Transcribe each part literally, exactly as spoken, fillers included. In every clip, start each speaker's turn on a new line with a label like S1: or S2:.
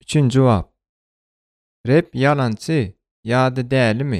S1: Üçüncü jogap. Rep ýalançy ýa-da dälimi?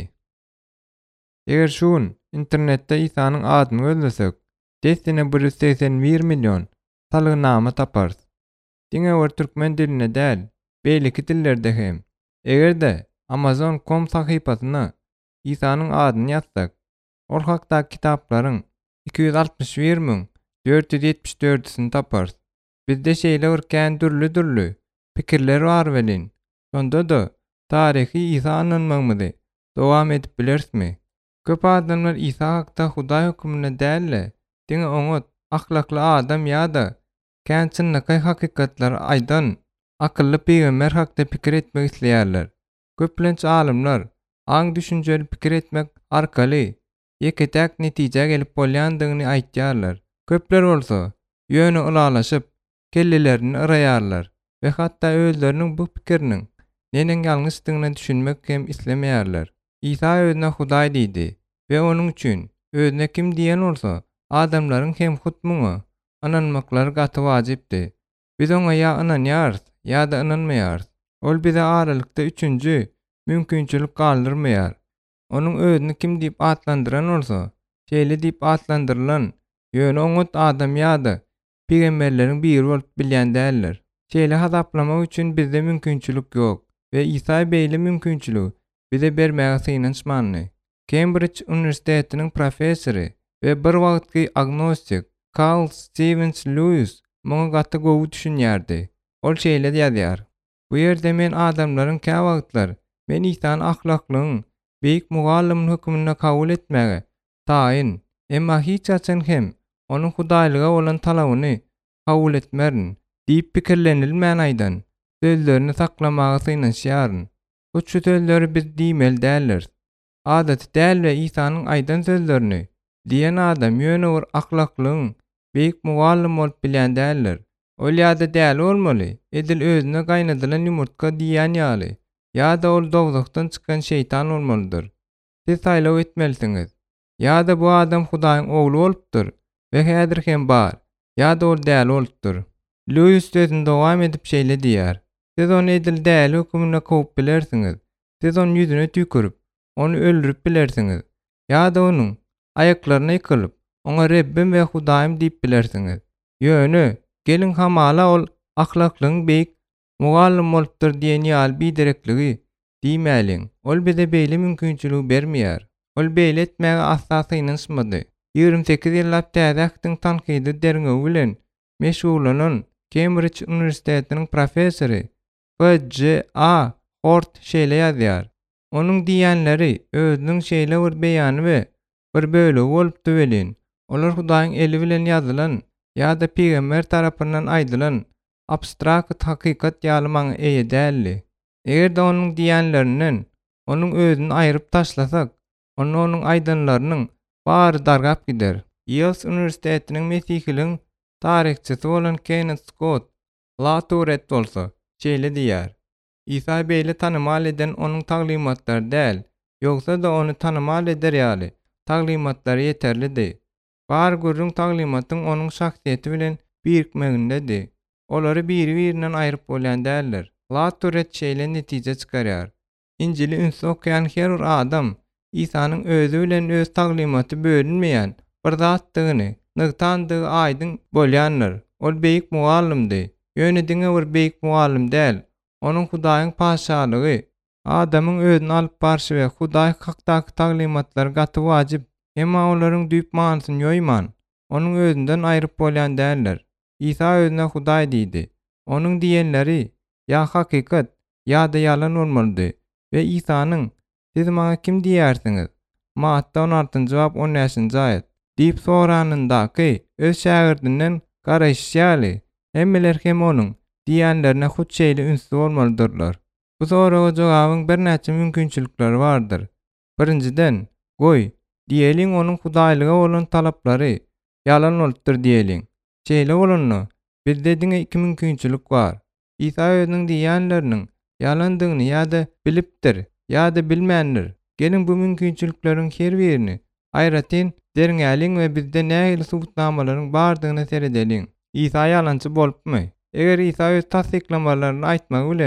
S1: Eger şu gün internetde Ysanyň adyny gözlesek, desine bir ýuz seksen bir million salgynama taparys. Diňe bir türkmen diline däl, beýleki dillerde hem. Egerde amazon nokta com sahypasyna Ysanyň adyny ýazsak, ol hakda kitaplaryň iki ýüz altymyş bir miň dört ýüz ýetmiş dördüsini taparys. Bizde şeýle bir kän dürli-dürli pikirler bar welin. Şonda da taryhy Ýsa anlanmagmyzy dowam edip bilersmi? Köp adamlar Ýsa hakda Hudaý hukmyna däl-le, diňe oňa ahlakly adam ýa-da kän çynlyky hakykatlar aýdan akylly peýgamber hakda pikir etmek isleýärler. Köplenç alimler aň düşünjeli pikir etmek arkaly ýeketäk netije gelip bolýandygyny aýtýarlar. Köpler bolsa ýöne ulalaşyp kellelerini ıraýarlar we hatda özleriniň bu pikiriniň nenen ýalňyşdygyny düşünmek hem islemeýärler. Ýsa özüne Hudaý diýdi we onuň üçin özüne kim diýen bolsa adamlaryň hem hukmuny ananmaklary gaty wajypdy. Biz oňa ýa inanýarys ýa-da inanmaýarys. Ol bize aralykda üçünji mümkinçilik galdyrmaýar. Onuň özüni kim diýip atlandyran bolsa, şeýle diýip atlandyrylan ýöne oňa adam ýa-da peýgamberleriň biri bolup bilýän däldir. Şeýle hasaplamak üçin bizde mümkinçilik ýok we Ýsa beýle mümkinçiligi bize bermäge synançmanly. Cambridge Üniversitetiniň professory we bir wagtky agnostik Carl Stevens Lewis muňa gaty gowy düşünýärdi. Ol şeýle ýazýar: Bu ýerde men adamlaryň kä wagtlar men Ýsanyň ahlaklygyň beýik mugallymyň hukmyna kabul etmäge taýyn, emma hiç açan hem onuň Hudaýlyga bolan talabyny kabul etmerin diýip pikirlenilmän aýdan sözlerini saklamagy synanýaryn. Bu sözleri biz diýmeli däldir. Adaty däl we Ýsanyň aýdan sözlerini diýen adam ýöne bir ahlaklygyň beýik mugallym bolup bilýän däldir. Ol ýa-da däl bolmaly, edil özüne gaýnadylan ýumurtka diýen ýaly, ýa-da ol dowzakdan çykan şeytan bolmalydyr. Siz saýlaw etmelisiňiz. Ýa-da bu adam Hudaýyň ogly bolupdyr we häzir hem bar, ýa-da ol däl bolupdyr. Lewis sözüni dowam edip şeýle diýär: Siz onu edil däl hukmyna kowyp bilersiňiz. Siz onuň ýüzüne tükürip, onu öldürip bilersiňiz. Ýa-da onuň aýaklaryna ýykylyp, oňa Rebbim we Hudaýym diýip bilersiňiz. Ýöne, gelin hamala ol ahlaklygyň beýik mugallym bolupdyr diýen ýaly biderekligi diýmäliň. Ol bize beýle mümkinçiligi bermeýär. Ol beýle etmäge asla synanmady. ýygrimi sekiz ýyllap täzäkdiň tankydy derňegi bilen meşgulanan Cambridge Üniversitetiniň professory B J A Hort şeýle ýazýar: Onuň diýenleri özüniň şeýle bir beýany we bir bölegi bolupdy welin. Olar Hudaýyň eli bilen ýazylan ýa-da peýgamber tarapyndan aýdylan abstrakt hakykat ýalymaňy eýe däldi. Eger-de onuň diýenlerinden onuň özüni aýryp taşlasak, onu onuň aýdanlarynyň bary dargap gider. Yale Üniversitetiniň Mesihiligiň taryhçysy bolan Kenneth Scott Latoret bolsa şeýle diýär: Ýsa beýle tanymal eden onuň taglimatlary däl, ýogsa da onu tanymal eder ýaly taglimatlary ýeterlidir. Bar gurrun taglimatyň onuň şahsiýeti bilen birikmegindedir. Olary biri-birinden aýryp bolýan däldir. Latoret şeýle netije çykarýar: İncili ünsü okyan her bir adam Ýsanyň özü bilen öz taglimaty bölünmeýän bir zatdygyny nygtandygy aýdyn bolýanlar. Ol beýik mugallymdy. Ýöne diňe bir beýik mugallym däl. Onuň Hudaýyň paşalygy adamyň özüni alyp barşy we Hudaý hakdaky taglimatlary gaty wajyp, emma olaryň düýp manysyny ýoýman, onuň özünden aýryp bolýan däldir. Ýsa özüne Hudaý diýdi. Onuň diýenleri ýa hakykat ýa-da ýalan bolmalydy we Ýsanyň "Siz maňa kim diýärsiňiz?" Matta on altynjy bab on beşinji aýat diýip soranyndaky öz şagirdinden garaşýaly hemmeler hem onuň diýenlerine hut şeýle ünsü bolmalydyrlar. Bu soraga jogabyň birnäçe mümkinçilikleri bardyr. Birinciden, goý, diýeliň onuň Hudaýlyga bolan talaplary ýalan bolupdyr diýeliň. Şeýle bolany bizde diňe iki mümkinçilik bar. Ýsa özüniň diýenleriniň ýalandygyny ýa-da bilipdir, ýa-da bilmändir. Gelin bu mümkinçilikleriň her birini aýratyn derňäliň we bizde nähili subutnamalaryň bardygyny seredeliň. Ýsa ýalançy bolupmy? Eger Ýsa öz tasdiklamalarını aýtmak bilen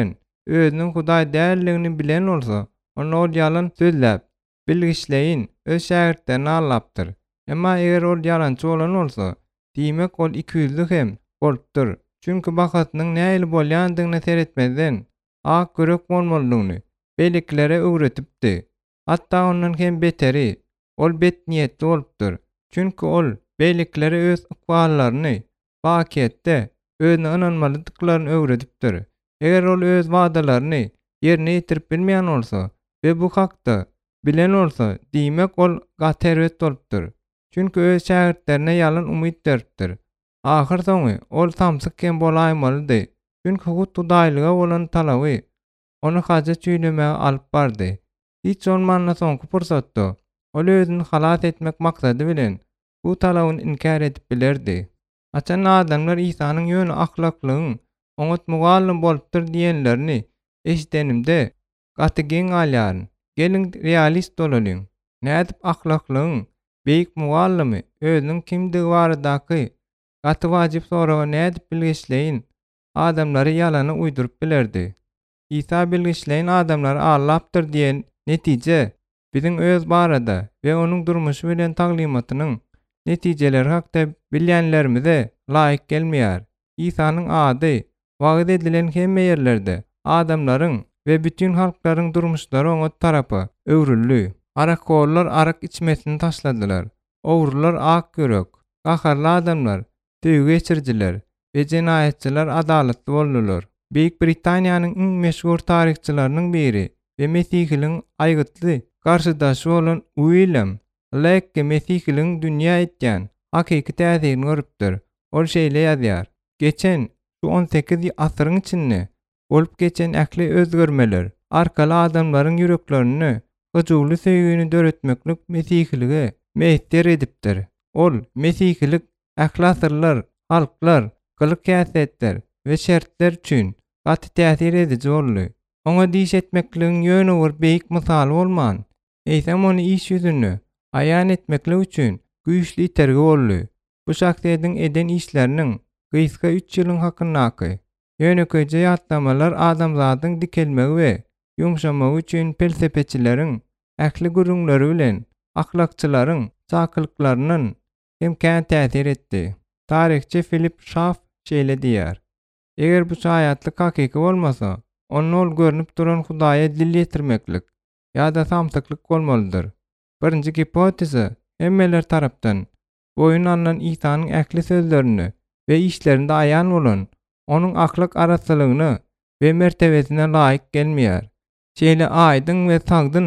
S1: özüniň Hudaý dälligini bilen bolsa, onu ol ýalan sözläp, bilgiçleýin öz şägirdlerini allapdyr. Emma eger ol ýalançy bolan bolsa, diýmek ol iki ýüzlük hem bolupdyr. Çünki bakatynyň nähili bolýandygyna seretmezden ak görek bolmalydygyny beýleklere öwretipdi. Hatda ondan hem beteri, ol bet niýetli bolupdyr. Çünki ol beýleklere öz ykballaryny paketde özüne ynanmalydyklaryny öwredipdir. Eger ol öz wagdalaryny ýerine ýetirip bilmeýän bolsa we bu hakda bilen bolsa, diýmek ol gaterwet bolupdyr. Çünki öz şägirdlerine ýalan umyt beripdir. Ahir soňy ol tamsyk hem bolaýmalydy. Çünki Hudaýlyga bolan talaby onu haja çüýlemäge alyp bardy. Hiç olmanda soňky pursatda ol özüni halat etmek maksady bilen bu talabyny inkar edip bilerdi. Açan adamlar İsa'nyň ýöne ahlaklygyň oňat mugallym bolupdyr diýenlerini eşdenimde gaty geň alýan. Gelin realist bolalyň. Nädip ahlaklygyň beýik mugallymy özüniň kimdigi baradaky gaty wajyp soraga nädip bilgiçleýin adamlary ýalany uýdurup bilerdi. İsa bilgiçleýin adamlary allapdyr diýen netije biziň öz barada we onuň durmuşy bilen taglimatynyň netijeleri hakda bilýänlerimize laýyk gelmeýär. İsa'nyň ady wagt edilen hemme ýerlerde adamlaryň we bütün halklaryň durmuşlary oňa tarapy öwrüldi. Arakollar arak içmesini taşladylar. Owrular ak görek, gaharly adamlar töýgü geçirdiler we jenaýetçiler adalatly boldular. Beýik Britaniýanyň iň meşhur tarihçilarynyň biri we Mesihiliň aýgytly garşydaşy bolan William Lake Mesihiliň dünýä etýän hakyky täsirini görüpdir. Ol şeýle ýazýar: geçen şu on sekiz asyryň içinde bolup geçen ähli özgörmeler arkaly adamlaryň ýüreklerini gyjugly söýgüni döretmeklik Mesihiligi meýter edipdir. Ol Mesihilik ähli asyrlar, halklar, gylyk käsetler we şertler üçin gaty täsir edici boldy. Oňa diş etmekligiň ýöne bir beýik mysaly bolman. Eýsem ony iş ýüzüni aýan etmeklik üçin güýçli itergi boldy. Bu şahsiýetiň eden işleriniň gyska üç ýylyň hakynaky. Ýönekeje ýatlamalar adamzadyň dikelmegi we ýumşamagy üçin felsepeçileriň, ähli gurunlary bilen ahlakçylaryň çakylyklarynyň hem kän täsir etdi. Tarihçi Philip Schaff şeýle diýär: eger bu şaýatlyk hakyky bolmasa, onuň ol görünip duran Hudaýa dil ýetirmeklik ýa-da samsyklyk bolmalydyr. Birinji hipoteza hemmeler tarapdan boyun alınan İsa'nyň ähli sözlerini we işlerinde aýan bolan onuň ahlak araslygyny we mertebesine laýyk gelmeýär. Şeýle aýdyň we sagdyn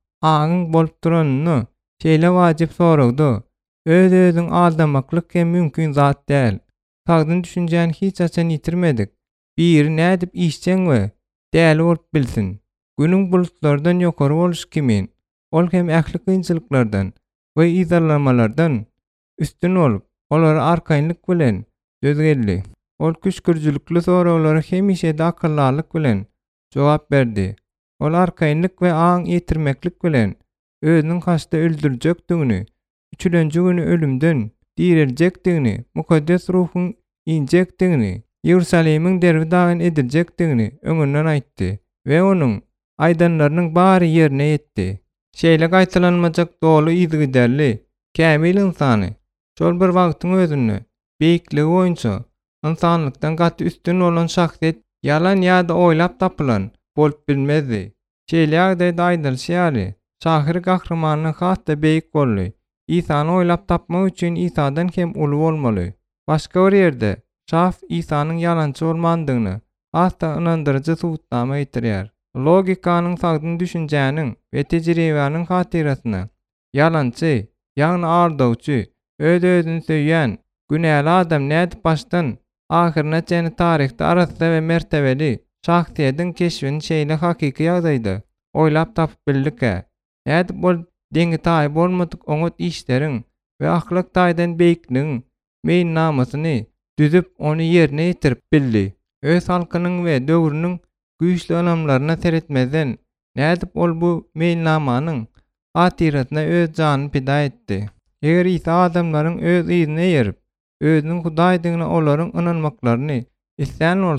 S1: aňyň bolup duranyny şeýle wajyp soragdy. Öz özüň aldamaklyk hem mümkin zat däl. Sagdyn düşünjäni hiç açan ýitirmedik. Bir nädip işçeň we däl bolup bilsin. Günüň bulutlardan ýokary boluş kimin? Ol hem ähli kynçylyklardan we izarlamalardan üstün olup, olary arkaýynlyk bilen dözgeldi. Ol küşkürjülükli soraglara hemişe akyllylyk bilen jogap berdi. Ol arkaýynlyk we aň ýetirmeklik bilen özüniň haçda öldürjekdigini, üçlenji güni ölümden dirilejekdigini, mukaddes ruhyň injekdigini, Ýerusalemiň derbi dagyn ediljekdigini öňünden aýtdy we onuň aýdanlarynyň bary ýerine ýetdi. Şeýle gaýtalanmajak dolu ýygyderli, kämil insany, şol bir wagtyň özünde beýikligi boýunça insanlykdan gaty üstün bolan şahsiýet ýalan ýa-da oýlap tapylan bolup bilmezdi. Şeýle ýagdaýda aýdylşýary, şahyr gahrymanyň hatda beýik boldy. İsa'ny oýlap tapmak üçin İsa'dan hem uly bolmaly. Başga bir ýerde Şaf İsa'nyň ýalançy bolmandygyny hatda ynandyrjy subutnama ýetirýär. Logikanyň sagdyn düşünjäniň we tejribäniň hatirasyna ýalançy, ýagny aldawçy, öz-özüni söýýän, günäli adam nädip başdan ahyrına çäni tarihde arasda we mertebeli şahsiýetiň keşfini şeýle hakyky ýagdaýda oýlap tapyp bildik-ä. Nädip bol deňi taýyp bolmadyk oňat işleriň we ahlak taýdan beýikligiň meýin namasyny düzüp onu ýerine ýetirip bildi. Öz halkynyň we döwrüniň güýçli alamlaryna seretmezden nädip ol bu meýilnamanyň hatirasyna öz janyny pida etdi. Eger İsa adamlaryň öz ýyzyna ýerip, özüniň Hudaýdygyna olaryň ynanmaklaryny isleýän bolsa,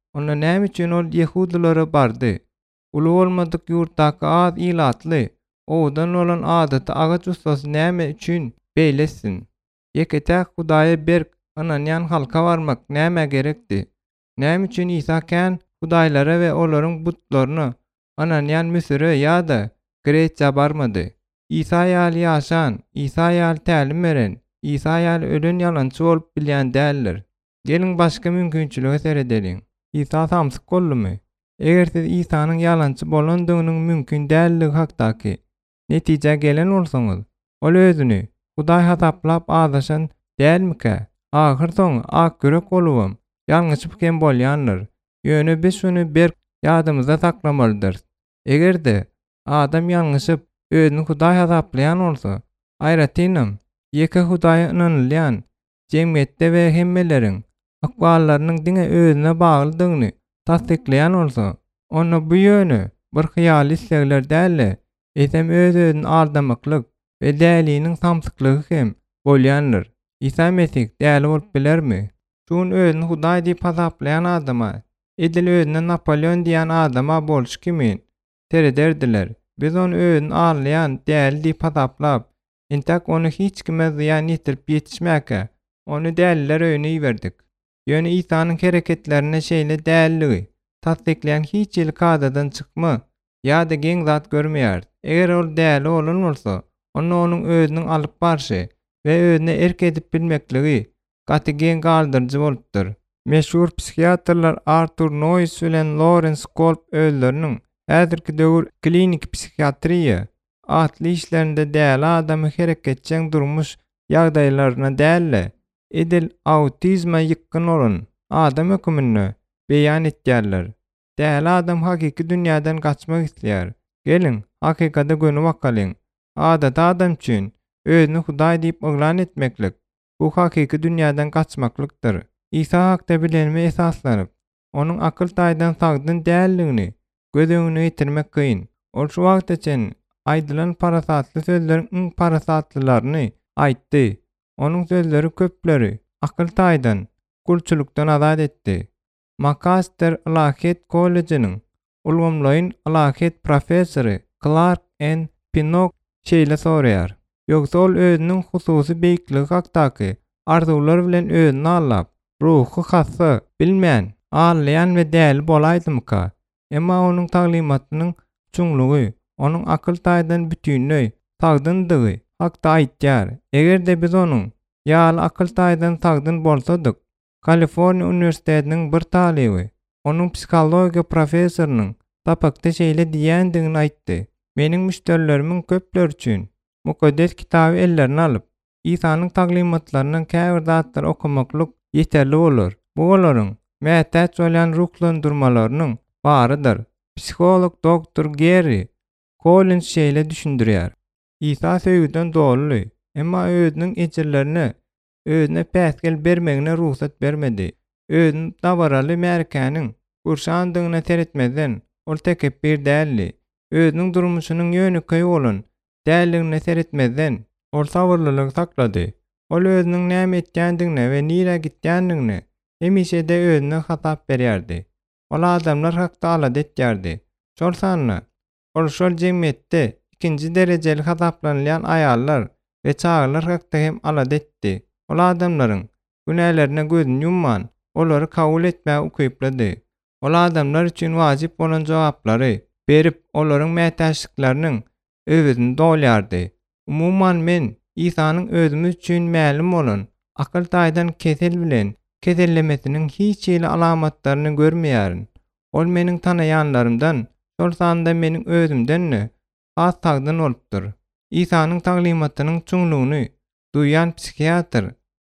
S1: Onda näme üçin ol Yehudilara bardy? Ulu bolmadyk ýurtdaky az ilatly, owdan bolan adaty agaç ustasy näme üçin beýlesin? Ýeketäk Hudaýa berk ynanýan halka barmak näme gerekdi? Näme üçin İsa kän hudaýlara we olaryň butlaryny ynanýan Misire ýa-da Gretsiýa barmady? İsa ýaly ýaşan, İsa ýaly tälim beren, İsa ýaly ölen ýalançy bolup bilýän däldir. Gelin başga mümkinçiligi seredeliň. İsa samsyk boldumy? Eger siz İsanyň ýalançy bolandygynyň mümkin dälligi hakdaky netije gelen bolsaňyz, ol özüni Hudaý hasaplap azaşan dälmike? Ahyr soň ak görek bolubam, ýalňyşyp kem bolýandyr. Ýöne biz şunu berk ýadymyzda saklamalydyr. Egerde adam ýalňyşyp özüni Hudaý hasaplaýan bolsa, aýratynam, ýeke Hudaýa ynanylýan jemgyýetde we hemmeleriň akwallarynyň diňe özüne baglydygyny tasdikleýän bolsa, onda bu ýöne bir hyýaly islegler däl, esem öz özüni aldamaklyk we däliniň samsyklygy hem bolýandyr. İsa Mesih däli bolup bilermi? Şun özüni Hudaý diýip hasaplaýan adama, edil özüne Napoleon diýen adama boluş kimin terederdiler. Biz onu özüni anlayan däli diýip hasaplap, entek onu hiç kime ziýan ýetirip ýetişmäke, onu däliler öýüne ýiberdik. Ýöne İsanyň hereketlerine şeýle dälligi tasdikleýän hiç ýyl kadadan çykmy ýa-da geň zat görmeýär. Eger ol däli bolan bolsa, onda onuň özüniň alyp barşy we özüne erk edip bilmekligi gaty geň galdyrjy bolupdyr. Meşhur psikiatrlar Arthur Noyes bilen Lawrence Kolb özleriniň häzirki döwür klinik psikiatriýa atly işlerinde däli adamy hereketçiň durmuş ýagdaýlaryna dälle, edil autizma ýykyn bolan adam hökümini beýan etýärler. Däli adam hakiki dünýäden gaçmak isleýär. Gelin, hakykata gönü bakalyň. Adat adam üçin özüni Hudaý diýip oglan etmeklik, bu hakiki dünýäden gaçmaklykdyr. İsa hakda bilenme esaslanyp, onuň akyl taýdan sagdyn dälligini göz öňüne getirmek kyn. Ol şu wagt üçin aýdylan parasatly sözleriň parasatlylaryny aýtdy. Onuň sözleri köpleri akyl taýdan, gulçulukdan azat etdi. Macalester Alahet Kollejining ulgamlaryň Alahet professory Clark N. Pinnock şeýle soraýar. Ýogsa ol özüniň hususy beýikligi hakdaky arzuwlar bilen özüni allap, ruhy hassa bilmän, anlaýan we däli bolaýdymyka? Emma onuň taglimatynyň çuňlugy, onuň akyl taýdan bütünlügi, sagdyndygy hakda aýtýar. Egerde biz onuň ýaly akyl taýdan sagdyn bolsadyk, Kaliforniýa Uniwersitetiniň bir talibi, onuň psihologiýa professorynyň tapakda şeýle diýändigini aýtdy. Meniň müşterilerimiň köpleri üçin mukaddes kitaby ellerine alyp, İsanyň taglimatlarynyň käbir zatlary okumaklyk ýeterli bolar. Bu olaryň mätäç bolýan ruhlandyrmalarynyň barydyr. Psikolog doktor Gary Collins şeýle düşündirýär. İsa söýgüden doluly, emma özüniň ejirlerini özüne päsgel bermegine ruhsat bermedi. Özüni dabaraly märkäniň gurşandygyna seretmeden ol tekebbir däldi. Özüniň durmuşynyň ýönüki bolan dälligine seretmeden ol sabırlylyk saklady. Ol özüniň näme etýändigine we nire gitýändigine hemişe de özüne hasap berýärdi. Ol adamlar hakda alat etýärdi. Şol sanly ol şol jemgyýetde ikinji derejeli hasaplanýan aýallar we çaglar hakda hem alat etdi. Ol adamlaryň günälerine gözüni yumman, olary kabul etmäge ukyplady. Ol adamlar üçin wajyp bolan jogaplary berip olaryň mätäçliklarynyň öwrüni dolýardy. Umumyň men İsanyň özümiz üçin mälim bolan akyl taýdan kesel bilen kesellemesiniň hiç ýyly alamatlaryny görmeýärin. Ol meniň tanaýanlarymdan, şol sanda meniň özümdenni has sagdyn bolupdyr. İsanyň taglimatynyň çuňlugyny duýan psikiatr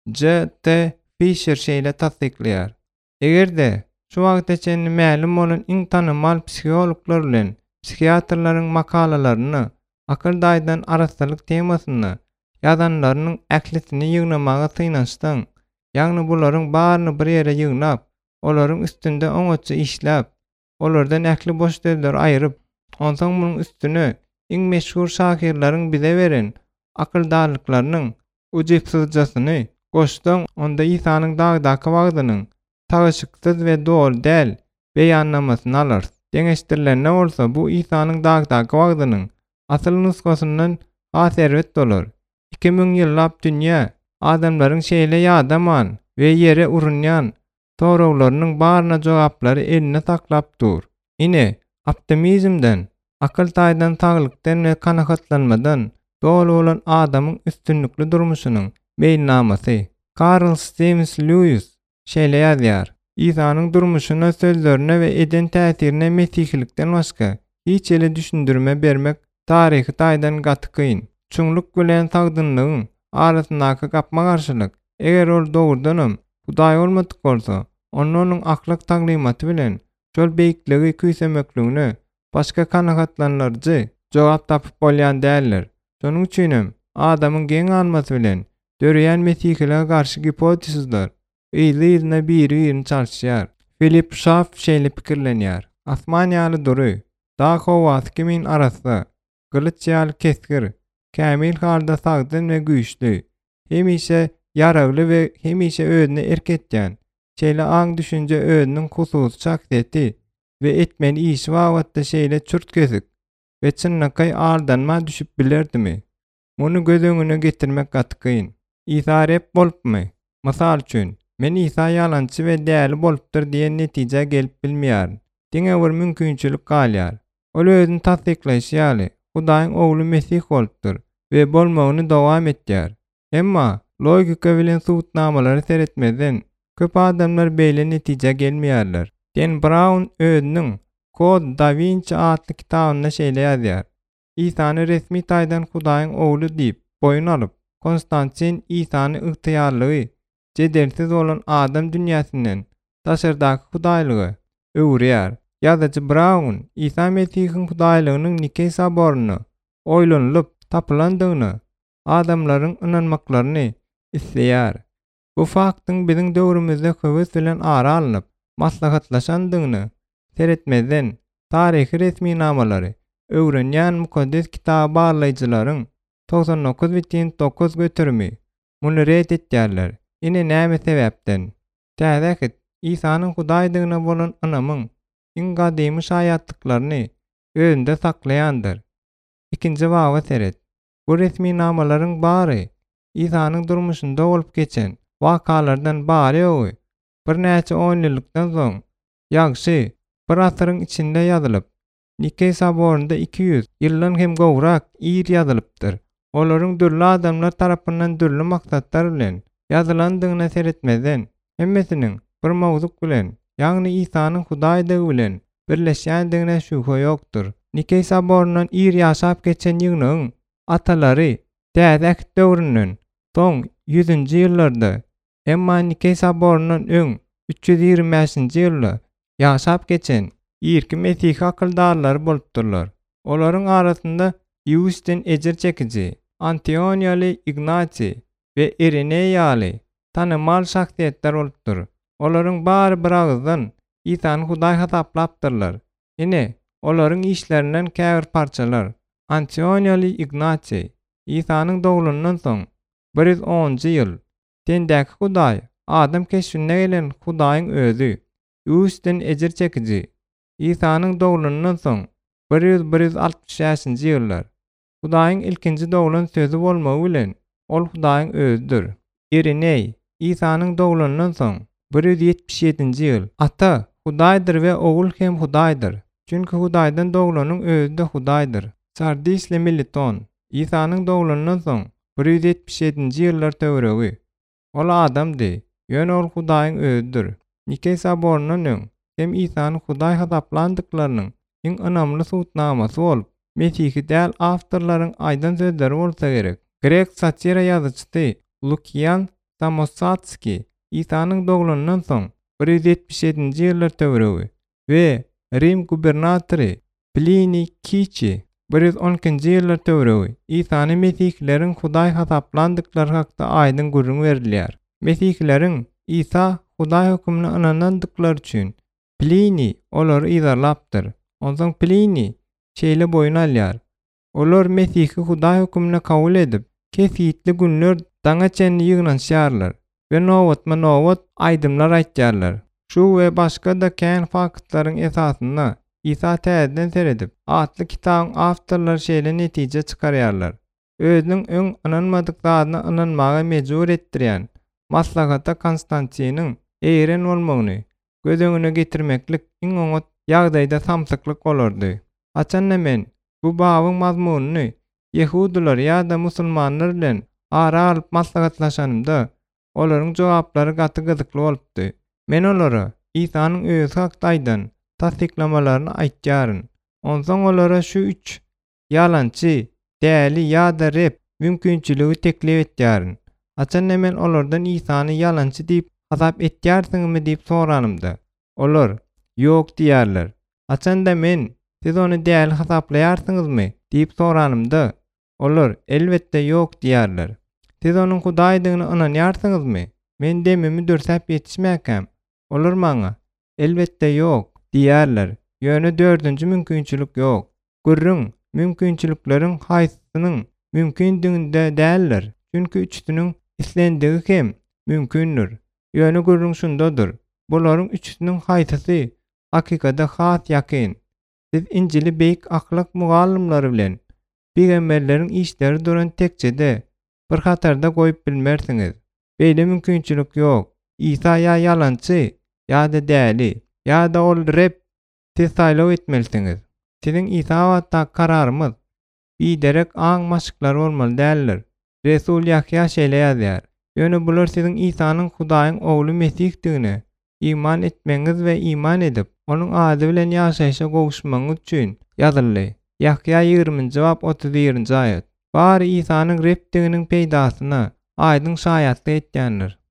S1: J T Fisher şeýle tasdikleýär. Egerde şu wagta çen mälim bolan iň tanymal psikologlar bilen psikiatrlaryň makalalaryny akyl taýdan arastalyk temasyny ýazanlarynyň ählisini ýygnamaga synaşdyň, ýagny bularyň baryny bir ýere ýygnap, olaryň üstünde oňaça işläp, olardan ähli boş sözler aýryp, onsoň munyň üstüne iň meşhur şahyrlaryň bize beren akyldalyklarynyň ujypsyzjasyny goşdyň. Onda İsanyň dagdaky wagdynyň tagyşyksyz we dol däl beýannamasyny alars. Deňeşdirilen bolsa bu Isanyň dagdaky wagtynyň asyl nusgasyndan haserwet bolar. iki ming ýyllap dünýä adamlaryň şeýle ýadaman we ýere urunýan sorawlarynyň baryna jogaplary eline saklap dur. Ine optimizmden, akıl taýdan taglykdan we kanagatlanmadan dolu bolan adamyň üstünlikli durmuşynyň beýnamasy. Carl James Lewis şeýle ýazýar: Isanyň durmuşyna, sözlerine we eden täsirine mesihlikden başga hiç ele düşündirme bermek taryhy taýdan gaty kyn. Çuňluk bilen sagdynlygyň arasyndaky gapma garşylyk. Eger ol dogrudanam Hudaý bolmadyk bolsa, onuň aklak taglimaty bilen şol beýikligi küýsemekligine başga kanagatlanlarjy jogap tapyp bolýan däldir. Şonuň üçinem adamyň geň almasy bilen döreýän mesihlige garşy hipotezler ýyly-ýylyna biri-birini çalşýar. Philip Schaff şeýle pikirlenýär: Asman ýaly dury, da howas kimin arasy, gylyç ýaly keskir, kämil halda sagdyn we güýçli, hemişe yaragly we hemişe özüne erketýän, şeýle aň düşünje özüniň hususy şahsiýeti we etmeli işi wagtda şeýle çürt kesik we çynnakay aldanma düşüp bilerdimi? Muny göz öňüne getirmek gaty. Isa rep bolupmy? Mysal üçin, men Isa ýalançy we däli bolupdyr diýen netije gelip bilmeýär. Diňe bir mümkinçilik galýar. Ol özüni tasdiklaýşýaly, Hudaýyň ogly Mesih bolupdyr we bolmagyny dowam etýär. Emma logika bilen subutnamalary seretmeden köp adamlar beýle netije gelmeýärler. Dan Brown özüniň Code Da Vinci adly kitabyna şeýle ýazýar: Isany resmi taýdan Hudaýyň ogly diýip boyun alyp, Konstantin Isany ygtyýarlygy, jedelsiz bolan adam dünýäsinden taşyrdaky hudaýlygy öwürýär. Ýazgyjy Brown, Isa Mesihiň hudaýlygynyň Nikey saboruny oýlanylyp tapylandygyny, adamlaryň inanmaklaryny isleýär. Bu faktyň biziň döwrümizde höwes bilen ara alynıp, maslahatlaşandygyny seretmeden taryhy resmi namalary öwrenýän mukaddes kitap barlaýjylaryň doksan dokuz bitin dokuz götürmi muny ret etýärler. Ine näme sebäpden? Täzäki Isanyň hudaýdygyna bolan inamyň iň gadymy şaýatlyklaryny özünde saklaýandyr. İkinji baga seret. Bu resmi namalaryň bary Isanyň durmuşynda bolup geçen wakalardan bary ýogy. Bir näçe on ýyllykdan soň ýagşy bir asyryň içinde ýazylyp, Nikey saborunda iki yüz ýyldan hem gowrak ýyr ýazylypdyr. Olaryň dürli adamlar tarapyndan dürli maksatlar bilen ýazylandygyna seretmeden hemmesiniň bir mawzuk bilen, ýagny Isanyň hudaýdygy bilen birleşýändigine şüphe ýokdur. Nikey saborundan ýyr ýaşap geçen ýygynyň atalary täze döwründen soň yüzünji ýyllarda, emma Nikey saborundan öň üç yüz ýygrimi beşinji ýylda ýaşap geçen ýerki Mesih akyldarlary bolupdyrlar. Olaryň arasynda Ýewusden ejir çekiji, Antoniýaly Ignati we Ireneýaly tanymal şahsiýetler bolupdyr. Olaryň bary bir agzdan Isany Hudaý hasaplapdyrlar. Ine olaryň işlerinden käbir parçalar. Antoniýaly Ignati Isanyň dogulundan soň bir yüz onunji ýyl tendäki Hudaý, adam keşfine gelen Hudaýyň özü, Ýewusden ejir çekiji. Isanyň dogulundan soň bir yüz bir yüz altymyş beşinji ýyllar Hudaýyň ilkinji dogulun sözü bolmagy bilen ol Hudaýyň özüdür. Ireney Isanyň dogulundan soň bir yüz ýetmiş ýedinji ýyl ata Hudaýdyr we ogul hem Hudaýdyr. Çünki Hudaýdan dogulanyň özü de Hudaýdyr. Sardis le Militon Isanyň dogulundan soň bir yüz ýetmiş ýedinji ýyllar töweregi. Ol adamdy, ýöne ol Hudaýyň özüdür. Nikey saborundan öň hem Isany Hudaý hasaplandyklarynyň iň önamly subutnamasy bolup, Mesihi däl awtorlaryň aýdan sözleri bolsa gerek. Grek satira ýazyjysy Lukian Samosatski Isanyň dogulundan soň bir yüz ýetmiş ýedinji ýyllar töweregi we Rim gubernatory Pliny Kiçi bir yüz on ikinji ýyllar töweregi Isany Mesihleriň Hudaý hasaplandyklary hakda aýdyn gurrun berilýär. Mesihleriň Isa Hudaý hökmüne inanandyklary üçin Pliny olary ýazarlapdyr. Ondan Pliny şeýle boyun alýar. Olar Mesihi Hudaý hökmüne kabul edip, kesitli günler daňa çenli ýygnanşýarlar we nowatma nowat aýdymlar aýtýarlar. Şu we başga da kän faktlaryň esasyna İsa täzeden seredip, atly kitabyň awtorlary şeýle netije çykarýarlar. Özüniň öň ynanmadyk zadyna ynanmaga mejbur etdirýän maslahata Konstantiniň eýren bolmagyny göz öňüne getirmeklik iň oňat ýagdaýda samsyklyk bolardy. Haçan men bu babyň mazmunyny Yehudiler ýa-da musulmanlar bilen ara alyp maslahatlaşanymda olaryň jogaplary gaty gyzykly bolupdy. Men olara İsa'nın özü hakdaýdan tasdiklamalarını aýtýaryn. Onsoň olara şu üç ýalançy, däli ýa-da rep mümkinçiligi teklip etýäryn. Haçan men olardan İsa'ny ýalançy diýip hasap etýärsiňmi diýip soranymda, olar ýok diýerler. Haçan men siz ony däli hasaplaýarsyňyzmy diýip soranymda, olar elbetde ýok diýerler. Siz onuň Hudaýdygyny ynanýarsyňyzmy? Men demimi dörsäp ýetişmäkem. Olar maňa elbetde ýok diýerler. Ýöne dördünji mümkinçilik ýok. Gürrüň mümkinçilikleriň haýsysynyň mümkindiginde däldir. Çünki üçsiniň islendigi hem mümkindir. Ýöne gürrüň şundadyr. Bularyň üçsiniň haýsysy hakykatda has ýakyn. Siz Injili beýik ahlak mugallimlary bilen peýgamberleriň işleri duran tekçede bir hatarda goýup bilmersiňiz. Beýle mümkinçilik ýok. İsa ýa ýalançy, ýa-da däli, ýa-da ol rep siz saýlaw etmelisiňiz. Siziň İsa wagtda kararymyz biderek aň maşyklar bolmaly däldir. Resul Yahya şeýle ýazýar. Ýöne bular siziň İsa'nyň Hudaýyň ogly Mesihdigine iman etmeňiz we iman edip onuň ady bilen ýaşaýşa gowuşmaňyz üçin ýazyldy. Yahya ýygrymynjy bab otuz birinji aýat. Bary İsa'nyň repdiginiň peýdasyna aýdyň şaýatlyk etýändir.